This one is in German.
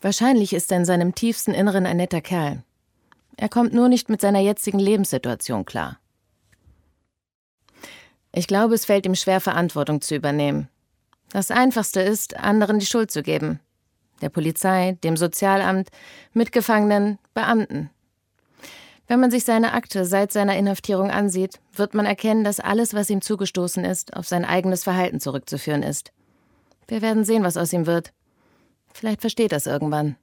Wahrscheinlich ist er in seinem tiefsten Inneren ein netter Kerl. Er kommt nur nicht mit seiner jetzigen Lebenssituation klar. Ich glaube, es fällt ihm schwer, Verantwortung zu übernehmen. Das Einfachste ist, anderen die Schuld zu geben. Der Polizei, dem Sozialamt, Mitgefangenen, Beamten. Wenn man sich seine Akte seit seiner Inhaftierung ansieht, wird man erkennen, dass alles, was ihm zugestoßen ist, auf sein eigenes Verhalten zurückzuführen ist. Wir werden sehen, was aus ihm wird. Vielleicht versteht er es irgendwann.